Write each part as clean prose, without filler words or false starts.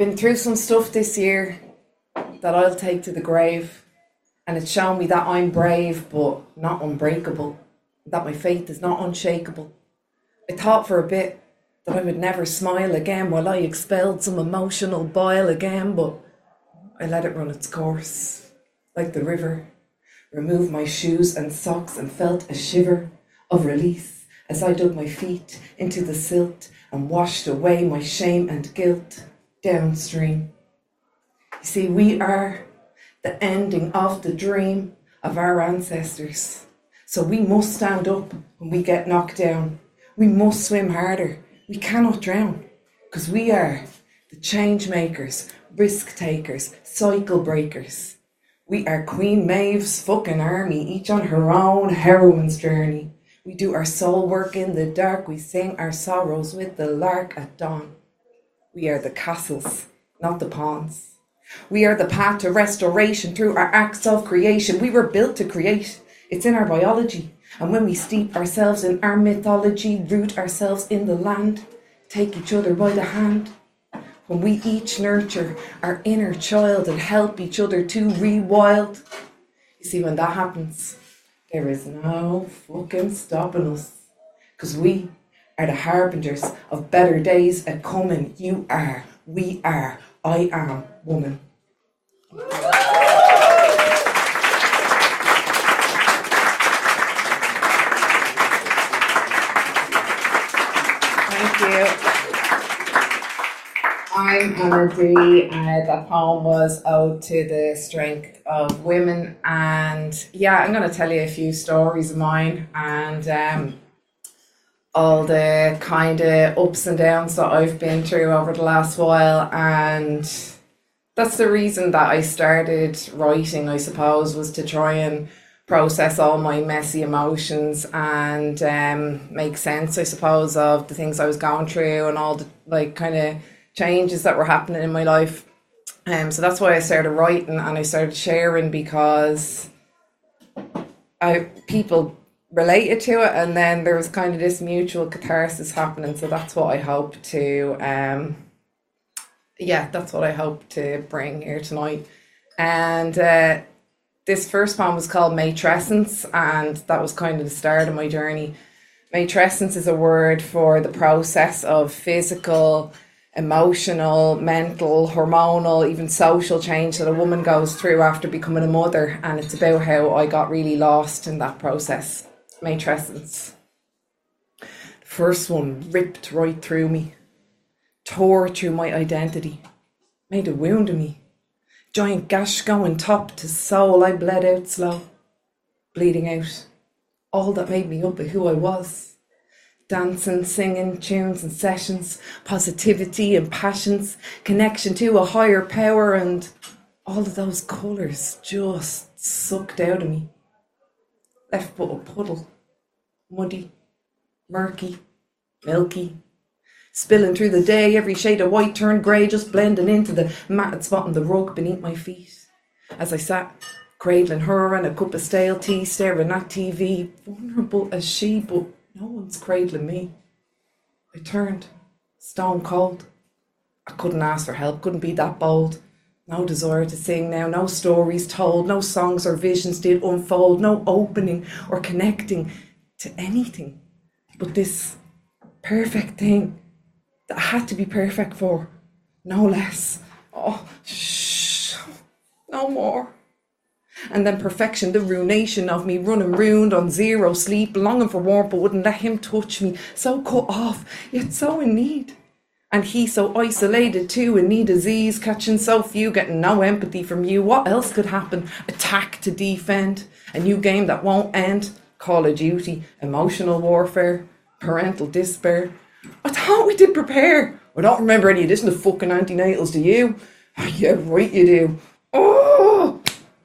been through some stuff this year that I'll take to the grave, and it's shown me that I'm brave but not unbreakable, that my faith is not unshakable. I thought for a bit that I would never smile again while I expelled some emotional bile again, but I let it run its course, like the river, removed my shoes and socks and felt a shiver of release as I dug my feet into the silt and washed away my shame and guilt downstream. You see, we are the ending of the dream of our ancestors. So we must stand up when we get knocked down. We must swim harder. We cannot drown, because we are the change makers, risk takers, cycle breakers. We are Queen Maeve's fucking army, each on her own heroine's journey. We do our soul work in the dark. We sing our sorrows with the lark at dawn. We are the castles, not the pawns. We are the path to restoration through our acts of creation. We were built to create. It's in our biology. And when we steep ourselves in our mythology, root ourselves in the land, take each other by the hand, when we each nurture our inner child and help each other to rewild, you see, when that happens, there is no fucking stopping us. Because we are the harbingers of better days a coming. You are, we are, I am woman. Thank you. I'm Anna Dee. That poem was Ode to the Strength of Women. And yeah, I'm going to tell you a few stories of mine and all the kind of ups and downs that I've been through over the last while. And that's the reason that I started writing, I suppose, was to try and process all my messy emotions and make sense, I suppose, of the things I was going through and all the like kind of changes that were happening in my life. So that's why I started writing and I started sharing, because people related to it, and then there was kind of this mutual catharsis happening. So that's what I hope to that's what I hope to bring here tonight. And this first poem was called Matrescence, and that was kind of the start of my journey. Matrescence is a word for the process of physical, emotional, mental, hormonal, even social change that a woman goes through after becoming a mother. And it's about how I got really lost in that process. Matrescence. The first one ripped right through me, tore through my identity, made a wound in me. Giant gash going top to soul. I bled out slow, bleeding out all that made me up of who I was. Dancing, singing, tunes and sessions, positivity and passions, connection to a higher power, and all of those colours just sucked out of me. Left but a puddle, muddy, murky, milky, spilling through the day, every shade of white turned grey, just blending into the matted spot on the rug beneath my feet. As I sat, cradling her and a cup of stale tea, staring at TV, vulnerable as she, but no one's cradling me. I turned, stone cold. I couldn't ask for help, couldn't be that bold. No desire to sing now, no stories told, no songs or visions did unfold, no opening or connecting to anything but this perfect thing that I had to be perfect for, no less. Oh, shh, no more. And then perfection, the ruination of me, running ruined on zero sleep, longing for warmth but wouldn't let him touch me, so cut off, yet so in need. And he so isolated too, in need disease, catching so few, getting no empathy from you. What else could happen? Attack to defend, a new game that won't end, Call of Duty, emotional warfare, parental despair. I thought we did prepare. I don't remember any of this in the fucking antenatals, do you? Oh, yeah, right you do. Oh!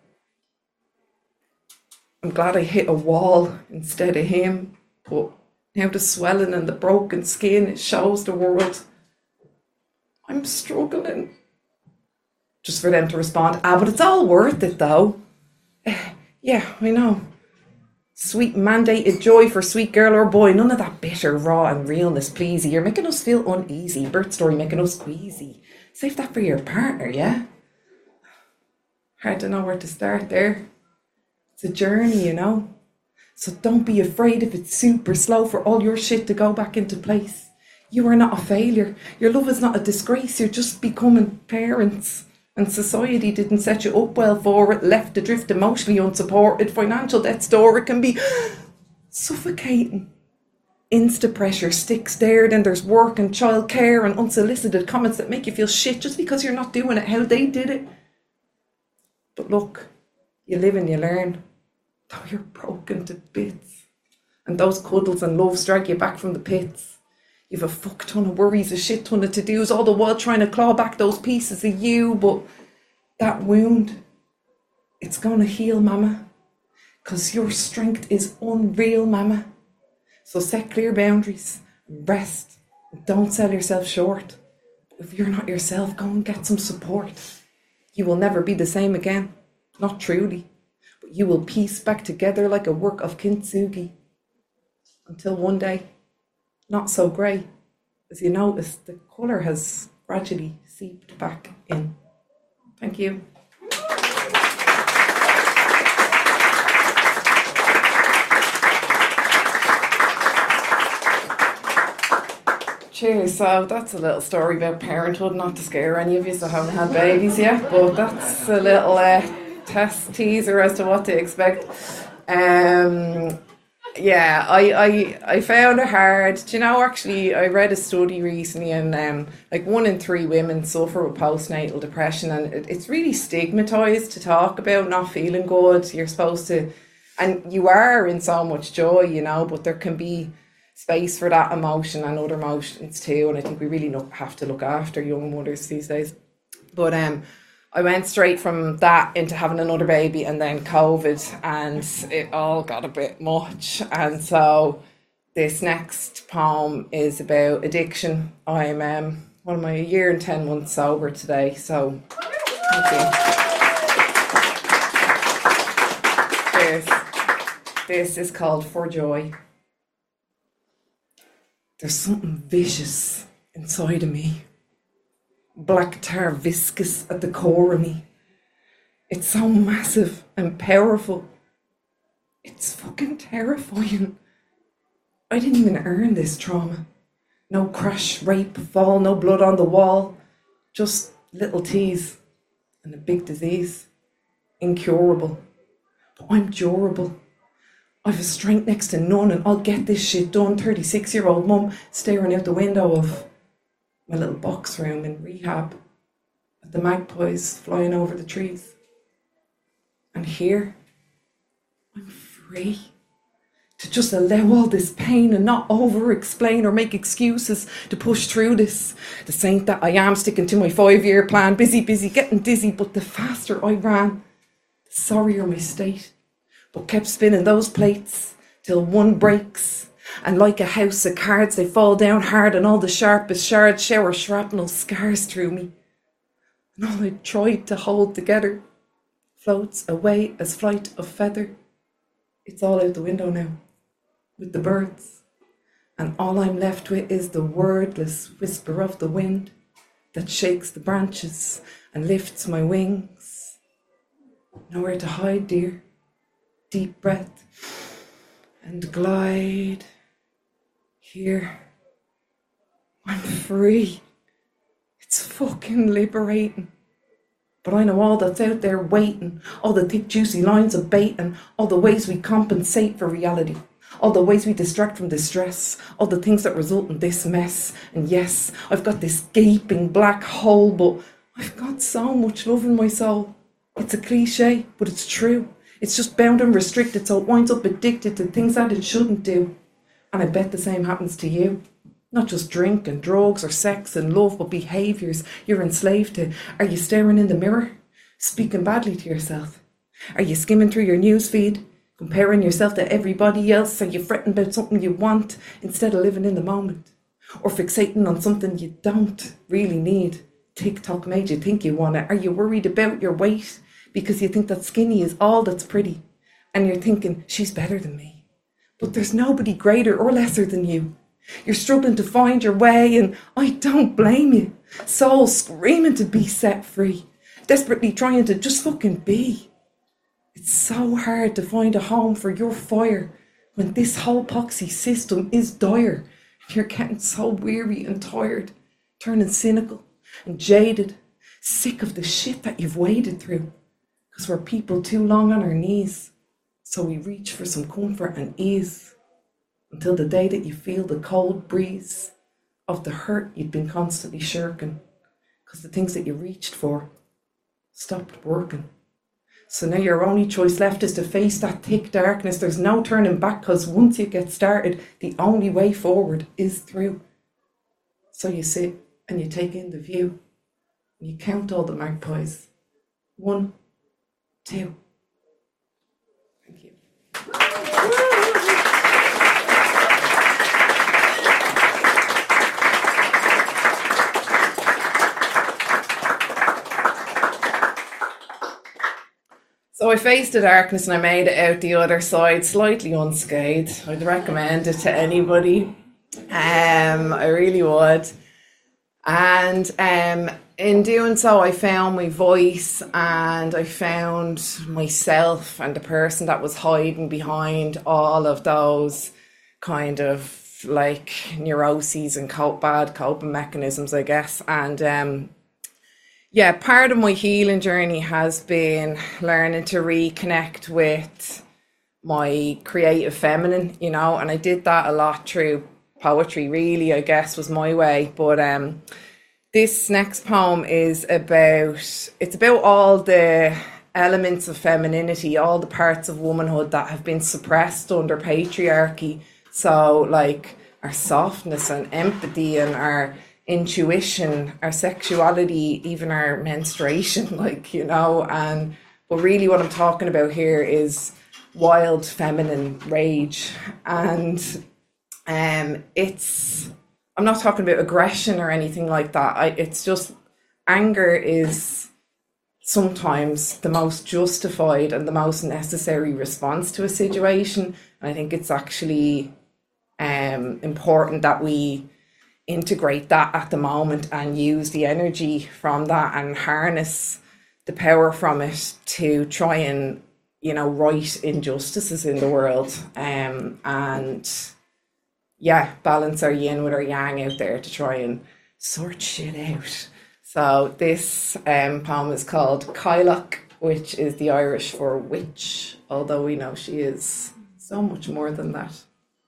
I'm glad I hit a wall instead of him, but now the swelling and the broken skin, it shows the world I'm struggling. Just for them to respond, but it's all worth it though. Yeah, I know. Sweet mandated joy for sweet girl or boy. None of that bitter, raw and realness, please. You're making us feel uneasy. Birth story making us queasy. Save that for your partner, yeah? Hard to know where to start there. It's a journey, you know? So don't be afraid if it's super slow for all your shit to go back into place. You are not a failure. Your love is not a disgrace. You're just becoming parents. And society didn't set you up well for it, left adrift emotionally unsupported, financial death's door. It can be suffocating. Insta pressure sticks there, then there's work and childcare and unsolicited comments that make you feel shit just because you're not doing it how they did it. But look, you live and you learn. Though you're broken to bits. And those cuddles and loves drag you back from the pits. You've a fuck ton of worries, a shit ton of to-dos, all the while trying to claw back those pieces of you. But that wound, it's gonna heal, mama. 'Cause your strength is unreal, mama. So set clear boundaries, rest, don't sell yourself short. If you're not yourself, go and get some support. You will never be the same again, not truly, but you will piece back together like a work of kintsugi. Until one day, not so grey, as you notice the colour has gradually seeped back in. Thank you. Cheers. So that's a little story about parenthood, not to scare any of you that haven't had babies yet, but that's a little test teaser as to what to expect. Yeah, I found it hard. Do you know, actually, I read a study recently, and like 1 in 3 women suffer with postnatal depression, and it's really stigmatized to talk about not feeling good. You're supposed to, and you are in so much joy, you know, but there can be space for that emotion and other emotions too, and I think we really have to look after young mothers these days. But I went straight from that into having another baby and then COVID, and it all got a bit much. And so this next poem is about addiction. I'm what am I, a year and 10 months sober today, so thank you. This is called For Joy. There's something vicious inside of me. Black tar viscous at the core of me. It's so massive and powerful. It's fucking terrifying. I didn't even earn this trauma. No crash, rape, fall, no blood on the wall. Just little tease and a big disease. Incurable. But I'm durable. I've a strength next to none, and I'll get this shit done. 36-year-old mum staring out the window of my little box room in rehab at the magpies flying over the trees. And here, I'm free to just allow all this pain and not over-explain or make excuses to push through this. The saint that I am, sticking to my 5-year plan, busy, getting dizzy, but the faster I ran, the sorrier my state. But kept spinning those plates till one breaks. And like a house of cards, they fall down hard, and all the sharpest shards shower shrapnel scars through me. And all I tried to hold together floats away as flight of feather. It's all out the window now, with the birds. And all I'm left with is the wordless whisper of the wind that shakes the branches and lifts my wings. Nowhere to hide, dear. Deep breath and glide. Here, I'm free. It's fucking liberating. But I know all that's out there waiting, all the thick juicy lines of baiting, all the ways we compensate for reality, all the ways we distract from distress, all the things that result in this mess. And yes, I've got this gaping black hole, but I've got so much love in my soul. It's a cliche, but it's true. It's just bound and restricted, so it winds up addicted to things that it shouldn't do. And I bet the same happens to you. Not just drink and drugs or sex and love, but behaviours you're enslaved to. Are you staring in the mirror, speaking badly to yourself? Are you skimming through your newsfeed, comparing yourself to everybody else? Are you fretting about something you want instead of living in the moment? Or fixating on something you don't really need? TikTok made you think you want it. Are you worried about your weight because you think that skinny is all that's pretty? And you're thinking, she's better than me. But there's nobody greater or lesser than you. You're struggling to find your way, and I don't blame you. Soul screaming to be set free, desperately trying to just fucking be. It's so hard to find a home for your fire when this whole poxy system is dire. You're getting so weary and tired, turning cynical and jaded, sick of the shit that you've waded through. Because we're people too long on our knees, so we reach for some comfort and ease until the day that you feel the cold breeze of the hurt you'd been constantly shirking, because the things that you reached for stopped working. So now your only choice left is to face that thick darkness. There's no turning back, because once you get started, the only way forward is through. So you sit and you take in the view, and you count all the magpies. 1, 2. Thank you. So I faced the darkness and I made it out the other side slightly unscathed. I'd recommend it to anybody. I really would. And in doing so, I found my voice and I found myself and the person that was hiding behind all of those kind of like neuroses and bad coping mechanisms, I guess. And yeah, part of my healing journey has been learning to reconnect with my creative feminine, you know, and I did that a lot through poetry, really, I guess, was my way. But this next poem is about all the elements of femininity, all the parts of womanhood that have been suppressed under patriarchy. So like our softness and empathy and our intuition, our sexuality, even our menstruation, like, you know. And but really what I'm talking about here is wild feminine rage. And I'm not talking about aggression or anything like that. It's just anger is sometimes the most justified and the most necessary response to a situation. And I think it's actually important that we integrate that at the moment and use the energy from that and harness the power from it to try and, you know, right injustices in the world, and yeah, balance our yin with our yang out there to try and sort shit out. So this poem is called Cailleach, which is the Irish for witch, although we know she is so much more than that.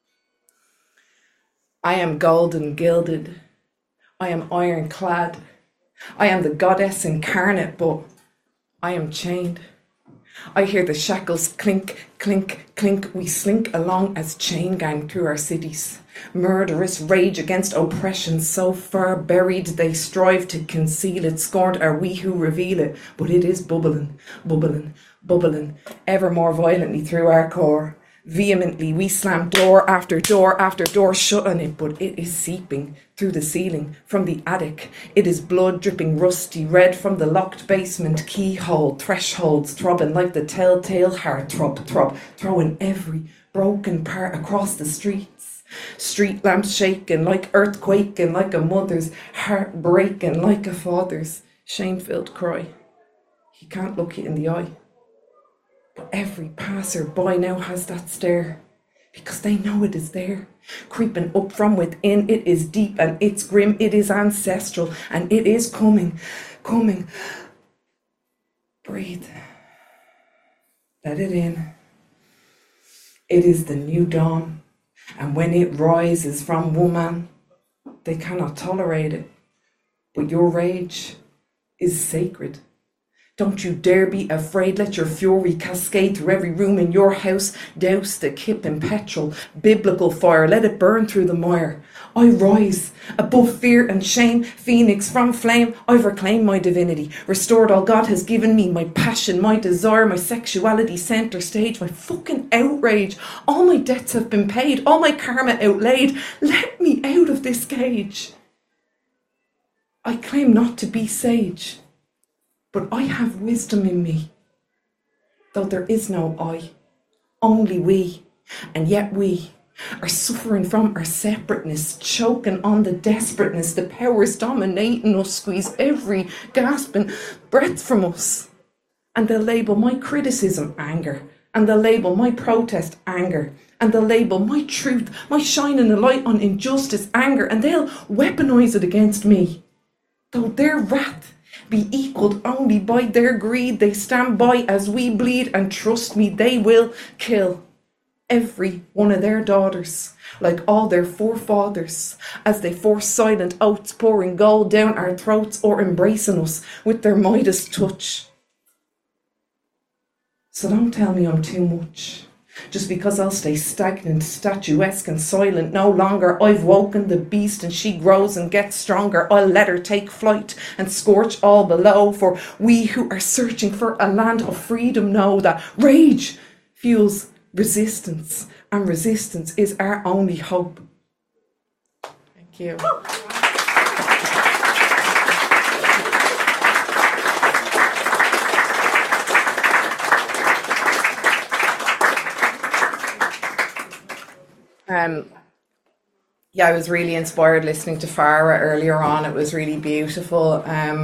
I am golden gilded, I am ironclad, I am the goddess incarnate, but I am chained. I hear the shackles clink, clink, clink. We slink along as chain gang through our cities. Murderous rage against oppression so far buried they strive to conceal it. Scorned are we who reveal it, but it is bubbling, bubbling, bubbling, ever more violently through our core. Vehemently we slam door after door shut on it, but it is seeping through the ceiling from the attic. It is blood dripping rusty red from the locked basement keyhole, thresholds throbbing like the telltale heart throb, throwing every broken part across the streets. Street lamps shaking like earthquaking, like a mother's heart breaking, like a father's shame-filled cry. He can't look you in the eye. But every passer-by now has that stare, because they know it is there, creeping up from within. It is deep and it's grim, it is ancestral, and it is coming. Breathe. Let it in. It is the new dawn, and when it rises from woman, they cannot tolerate it. But your rage is sacred. Don't you dare be afraid. Let your fury cascade through every room in your house. Douse the kip in petrol, biblical fire. Let it burn through the mire. I rise above fear and shame. Phoenix from flame. I've reclaimed my divinity. Restored all God has given me. My passion, my desire, my sexuality center stage. My fucking outrage. All my debts have been paid. All my karma outlaid. Let me out of this cage. I claim not to be sage, but I have wisdom in me, though there is no I, only we, and yet we are suffering from our separateness, choking on the desperateness, the powers dominating us, squeeze every gasping breath from us. And they'll label my criticism anger, and they'll label my protest anger, and they'll label my truth, my shining a light on injustice anger, and they'll weaponise it against me. Though their wrath be equalled only by their greed, they stand by as we bleed, and trust me, they will kill every one of their daughters, like all their forefathers, as they force silent oaths, pouring gold down our throats or embracing us with their Midas touch. So don't tell me I'm too much, just because I'll stay stagnant, statuesque and silent no longer. I've woken the beast and she grows and gets stronger. I'll let her take flight and scorch all below, for we who are searching for a land of freedom know that rage fuels resistance, and resistance is our only hope. Thank you. Yeah, I was really inspired listening to Farah earlier on. It was really beautiful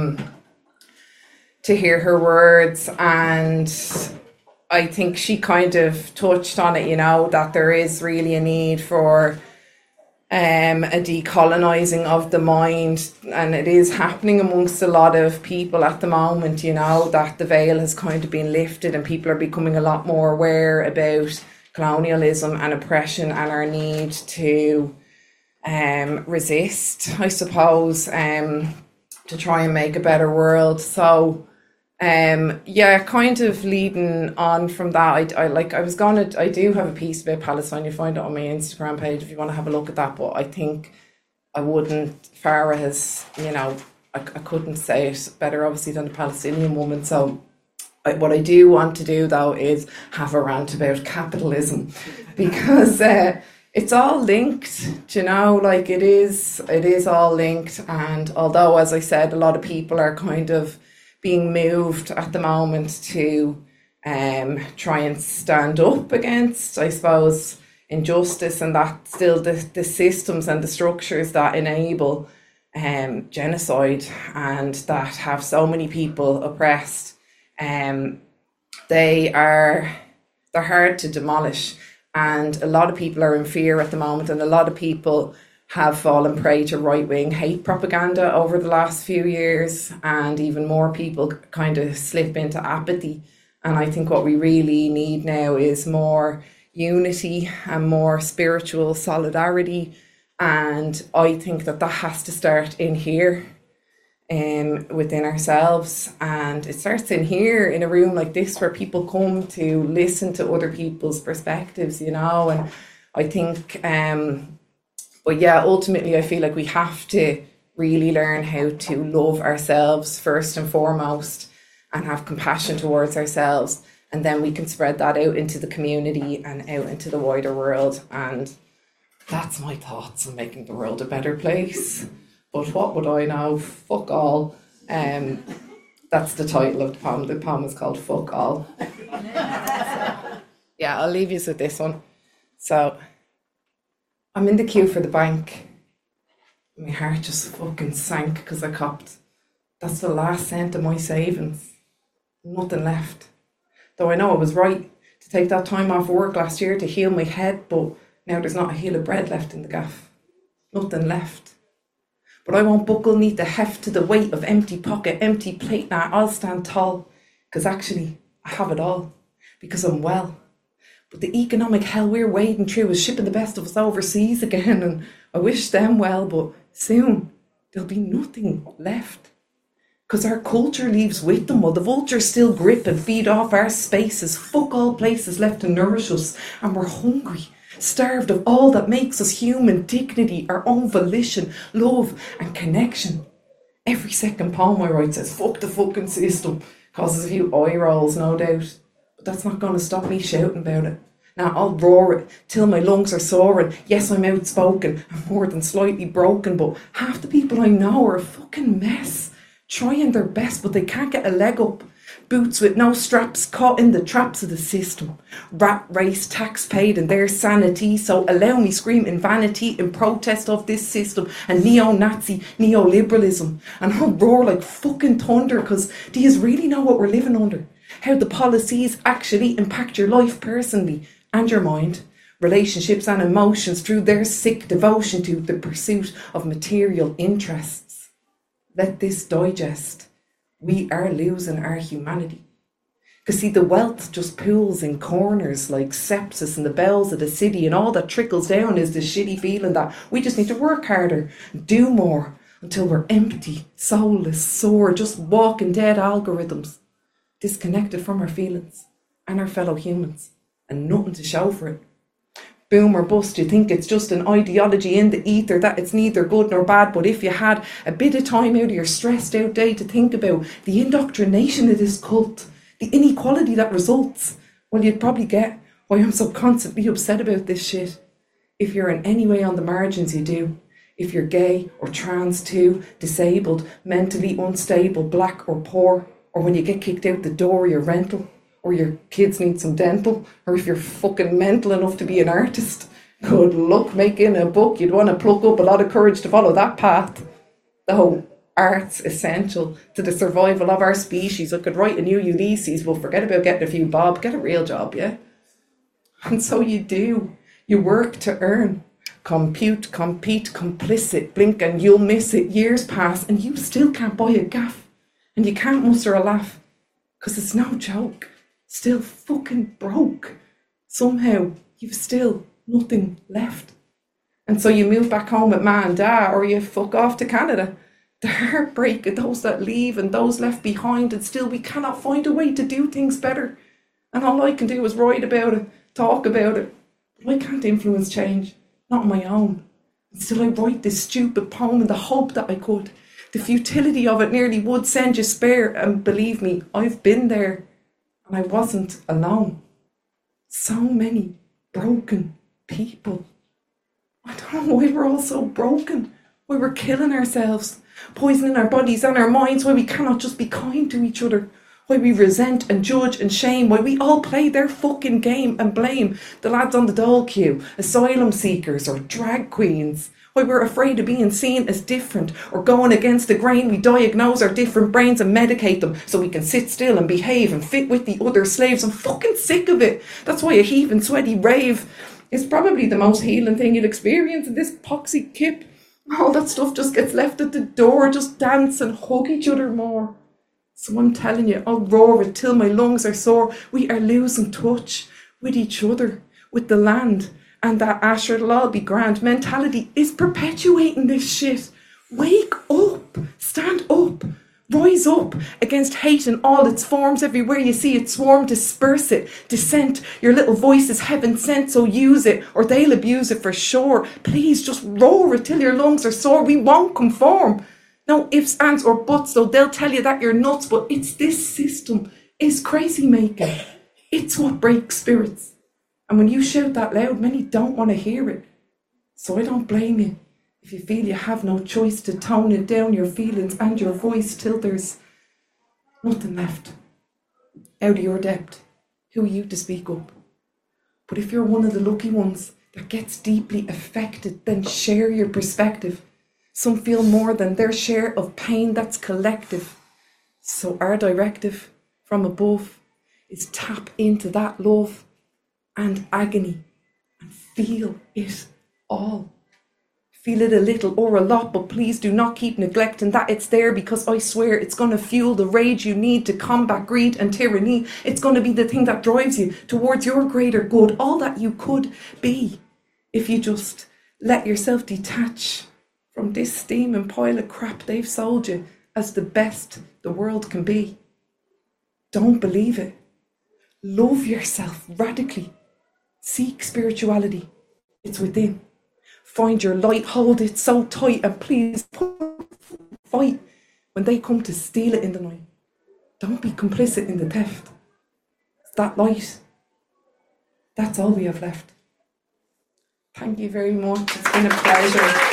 to hear her words, and I think she kind of touched on it, you know, that there is really a need for a decolonising of the mind, and it is happening amongst a lot of people at the moment, you know, that the veil has kind of been lifted and people are becoming a lot more aware about colonialism and oppression and our need to resist, I suppose, to try and make a better world. So yeah, kind of leading on from that, I do have a piece about Palestine. You find it on my Instagram page if you want to have a look at that, but I think Farah has, you know, I couldn't say it better obviously than the Palestinian woman. So what I do want to do though is have a rant about capitalism, because it's all linked, you know, like it is all linked. And although, as I said, a lot of people are kind of being moved at the moment to try and stand up against, I suppose, injustice, and that still the systems and the structures that enable genocide and that have so many people oppressed, they're hard to demolish. And a lot of people are in fear at the moment, and a lot of people have fallen prey to right-wing hate propaganda over the last few years, and even more people kind of slip into apathy. And I think what we really need now is more unity and more spiritual solidarity, and I think that has to start in here, within ourselves, and it starts in here in a room like this where people come to listen to other people's perspectives, you know. And I think but yeah, ultimately I feel like we have to really learn how to love ourselves first and foremost and have compassion towards ourselves, and then we can spread that out into the community and out into the wider world. And that's my thoughts on making the world a better place. But what would I know? Fuck all. That's the title of the poem. The poem is called Fuck All. Yeah, I'll leave you with this one. So, I'm in the queue for the bank. My heart just fucking sank because I copped. That's the last cent of my savings. Nothing left. Though I know I was right to take that time off work last year to heal my head, but now there's not a heel of bread left in the gaff. Nothing left. But I won't buckle neath the heft to the weight of empty pocket, empty plate. Now I'll stand tall, because actually I have it all, because I'm well. But the economic hell we're wading through is shipping the best of us overseas again, and I wish them well, but soon there'll be nothing left. Because our culture leaves with them while the vultures still grip and feed off our spaces. Fuck all places left to nourish us, and we're hungry, starved of all that makes us human: dignity, our own volition, love and connection. Every second poem I write says fuck the fucking system. Causes a few eye rolls, no doubt. But that's not going to stop me shouting about it. Now I'll roar it till my lungs are soaring. Yes, I'm outspoken and more than slightly broken, but half the people I know are a fucking mess. Trying their best, but they can't get a leg up. boots with no straps, caught in the traps of the system. Rat race, tax paid and their sanity, so allow me scream in vanity in protest of this system and neo-Nazi neoliberalism. And I'll roar like fucking thunder, cause do you really know what we're living under? How the policies actually impact your life personally and your mind, relationships and emotions through their sick devotion to the pursuit of material interests. Let this digest. We are losing our humanity. Because see, the wealth just pools in corners like sepsis in the bowels of the city, and all that trickles down is the shitty feeling that we just need to work harder, do more, until we're empty, soulless, sore, just walking dead algorithms, disconnected from our feelings and our fellow humans, and nothing to show for it. Boom or bust, you think it's just an ideology in the ether that it's neither good nor bad, but if you had a bit of time out of your stressed out day to think about the indoctrination of this cult, the inequality that results, well, you'd probably get why I'm so constantly upset about this shit. If you're in any way on the margins, you do. If you're gay or trans too, disabled, mentally unstable, black or poor, or when you get kicked out the door, you're rental, or your kids need some dental, or if you're fucking mental enough to be an artist, good luck making a book. You'd want to pluck up a lot of courage to follow that path. Though art's essential to the survival of our species. I could write a new Ulysses, but forget about getting a few bob, get a real job, yeah? And so you do. You work to earn. Compute, compete, complicit, blink and you'll miss it. Years pass and you still can't buy a gaff. And you can't muster a laugh. Because it's no joke. Still fucking broke. Somehow you've still nothing left. And so you move back home with ma and dad, or you fuck off to Canada. The heartbreak of those that leave and those left behind, and still we cannot find a way to do things better. And all I can do is write about it, talk about it. But I can't influence change, not on my own. And still I write this stupid poem in the hope that I could. The futility of it nearly would send you spare, and believe me, I've been there. And I wasn't alone. So many broken people. I don't know why we're all so broken. Why we're killing ourselves, poisoning our bodies and our minds. Why we cannot just be kind to each other. Why we resent and judge and shame. Why we all play their fucking game and blame the lads on the dole queue, asylum seekers or drag queens. Why we're afraid of being seen as different or going against the grain. We diagnose our different brains and medicate them so we can sit still and behave and fit with the other slaves. I'm fucking sick of it. That's why a heaving, sweaty rave is probably the most healing thing you'll experience in this poxy kip. All that stuff just gets left at the door. Just dance and hug each other more. So I'm telling you, I'll roar it till my lungs are sore. We are losing touch with each other, with the land. And that Asher, it'll all be grand mentality is perpetuating this shit. Wake up, stand up, rise up against hate in all its forms. Everywhere you see it swarm, disperse it, dissent. Your little voice is heaven sent, so use it or they'll abuse it for sure. Please just roar it till your lungs are sore. We won't conform. No ifs, ands or buts, though they'll tell you that you're nuts, but it's this system is crazy making. It's what breaks spirits. And when you shout that loud, many don't want to hear it. So I don't blame you if you feel you have no choice to tone it down, your feelings and your voice, till there's nothing left. Out of your depth, who are you to speak up? But if you're one of the lucky ones that gets deeply affected, then share your perspective. Some feel more than their share of pain that's collective. So our directive from above is tap into that love and agony and feel it all. Feel it a little or a lot, but please do not keep neglecting that it's there, because I swear it's going to fuel the rage you need to combat greed and tyranny. It's going to be the thing that drives you towards your greater good, all that you could be, if you just let yourself detach from this steaming pile of crap they've sold you as the best the world can be. Don't believe it. Love yourself radically. Seek spirituality. It's within. Find your light, hold it so tight, and please fight when they come to steal it in the night. Don't be complicit in the theft. It's that light. That's all we have left. Thank you very much. It's been a pleasure.